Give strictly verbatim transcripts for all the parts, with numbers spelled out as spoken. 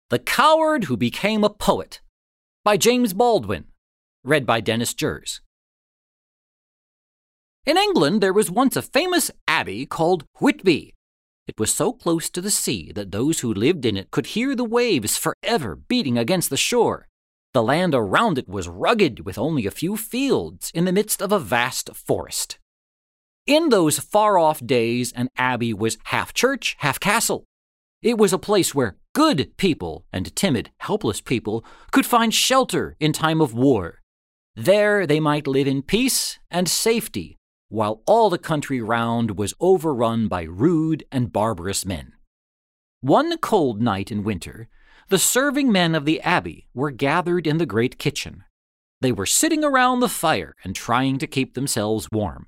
The Coward Who Became a Poet by James Baldwin, read by Dennis Jers. In England, there was once a famous abbey called Whitby. It was so close to the sea that those who lived in it could hear the waves forever beating against the shore. The land around it was rugged, with only a few fields in the midst of a vast forest. In those far-off days, an abbey was half church, half castle. It was a place where good people and timid, helpless people could find shelter in time of war. There they might live in peace and safety, while all the country round was overrun by rude and barbarous men. One cold night in winter, the serving men of the abbey were gathered in the great kitchen. They were sitting around the fire and trying to keep themselves warm.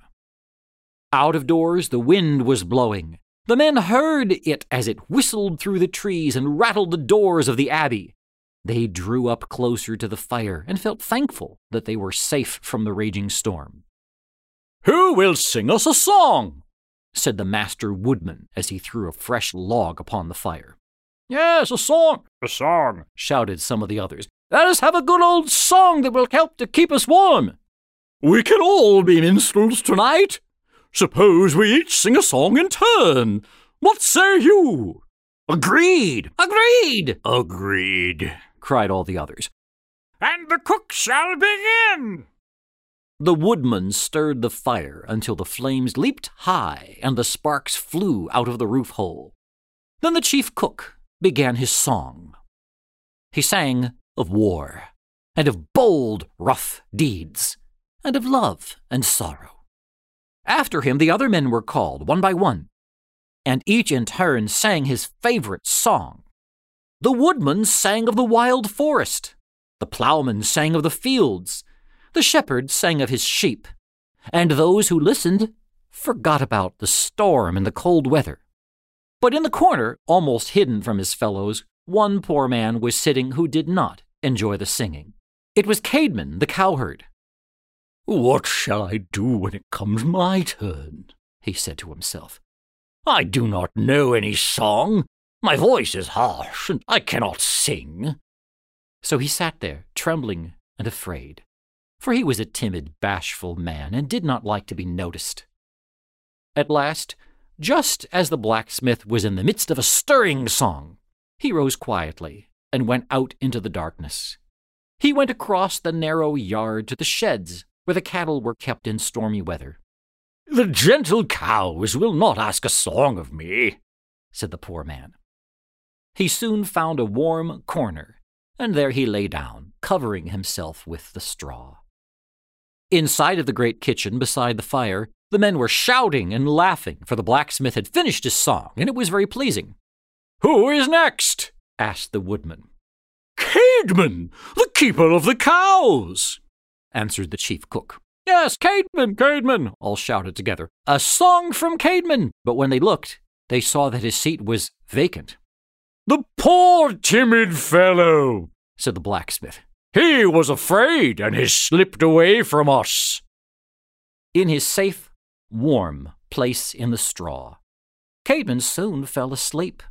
Out of doors, the wind was blowing. The men heard it as it whistled through the trees and rattled the doors of the abbey. They drew up closer to the fire and felt thankful that they were safe from the raging storm. "Who will sing us a song?" said the master woodman as he threw a fresh log upon the fire. "Yes, a song, a song," shouted some of the others. "Let us have a good old song that will help to keep us warm." "We can all be minstrels tonight. Suppose we each sing a song in turn. What say you?" "Agreed! Agreed! Agreed!" cried all the others. "And the cook shall begin!" The woodman stirred the fire until the flames leaped high and the sparks flew out of the roof hole. Then the chief cook began his song. He sang of war, and of bold, rough deeds, and of love and sorrow. After him, the other men were called, one by one, and each in turn sang his favorite song. The woodman sang of the wild forest, the plowman sang of the fields, the shepherd sang of his sheep, and those who listened forgot about the storm and the cold weather. But in the corner, almost hidden from his fellows, one poor man was sitting who did not enjoy the singing. It was Caedmon, the cowherd. "What shall I do when it comes my turn?" he said to himself. "I do not know any song. My voice is harsh, and I cannot sing." So he sat there, trembling and afraid, for he was a timid, bashful man and did not like to be noticed. At last, just as the blacksmith was in the midst of a stirring song, he rose quietly and went out into the darkness. He went across the narrow yard to the sheds where the cattle were kept in stormy weather. "The gentle cows will not ask a song of me," said the poor man. He soon found a warm corner, and there he lay down, covering himself with the straw. Inside of the great kitchen beside the fire, the men were shouting and laughing, for the blacksmith had finished his song, and it was very pleasing. "Who is next?" asked the woodman. "Caedmon, the keeper of the cows," answered the chief cook. "Yes, Caedmon, Caedmon," all shouted together. "A song from Caedmon." But when they looked, they saw that his seat was vacant. "The poor timid fellow," said the blacksmith. "He was afraid and has slipped away from us." In his safe, warm place in the straw, Caedmon soon fell asleep.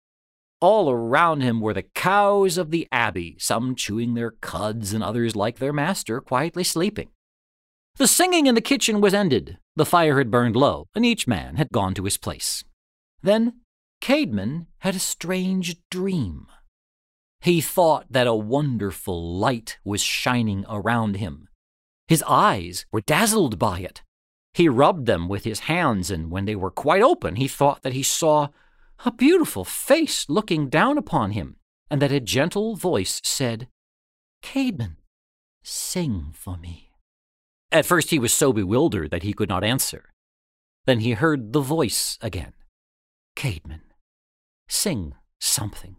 All around him were the cows of the abbey, some chewing their cuds and others, like their master, quietly sleeping. The singing in the kitchen was ended, the fire had burned low, and each man had gone to his place. Then Caedmon had a strange dream. He thought that a wonderful light was shining around him. His eyes were dazzled by it. He rubbed them with his hands, and when they were quite open, he thought that he saw a beautiful face looking down upon him, and that a gentle voice said, "Caedmon, sing for me." At first he was so bewildered that he could not answer. Then he heard the voice again. "Caedmon, sing something."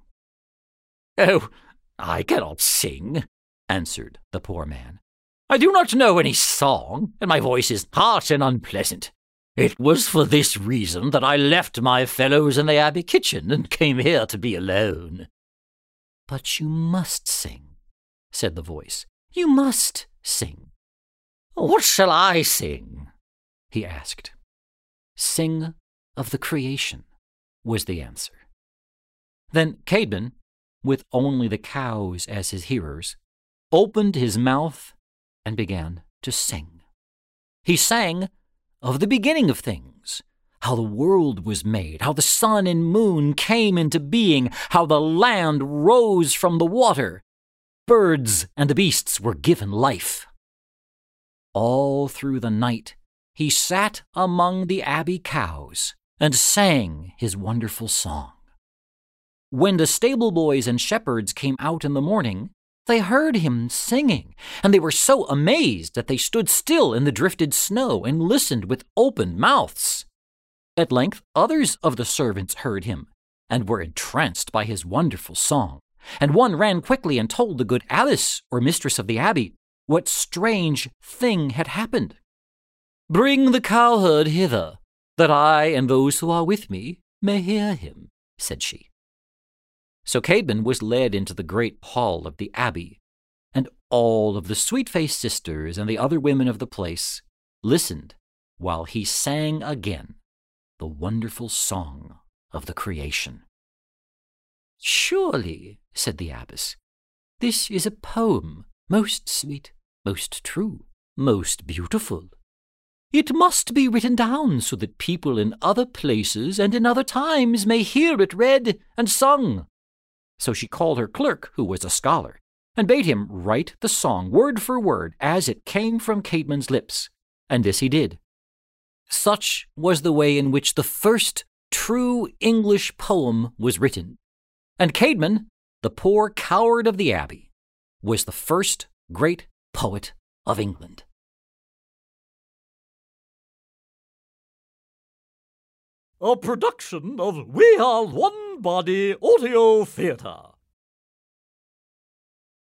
"Oh, I cannot sing," answered the poor man. "I do not know any song, and my voice is harsh and unpleasant. It was for this reason that I left my fellows in the abbey kitchen and came here to be alone." "But you must sing," said the voice. "You must sing." "What shall I sing?" he asked. "Sing of the creation," was the answer. Then Caedmon with only the cows as his hearers, opened his mouth and began to sing. He sang of the beginning of things, how the world was made, how the sun and moon came into being, how the land rose from the water, birds and the beasts were given life. All through the night he sat among the abbey cows and sang his wonderful song. When the stable boys and shepherds came out in the morning, they heard him singing, and they were so amazed that they stood still in the drifted snow and listened with open mouths. At length others of the servants heard him, and were entranced by his wonderful song, and one ran quickly and told the good abbess, or mistress of the abbey, what strange thing had happened. "Bring the cowherd hither, that I and those who are with me may hear him," said she. So Caedmon was led into the great hall of the abbey, and all of the sweet-faced sisters and the other women of the place listened while he sang again the wonderful song of the creation. "Surely," said the abbess, "this is a poem most sweet, most true, most beautiful. It must be written down so that people in other places and in other times may hear it read and sung." So she called her clerk, who was a scholar, and bade him write the song word for word as it came from Caedmon's lips, and this he did. Such was the way in which the first true English poem was written, and Caedmon, the poor coward of the abbey, was the first great poet of England. A production of We Are One Body Audio Theatre.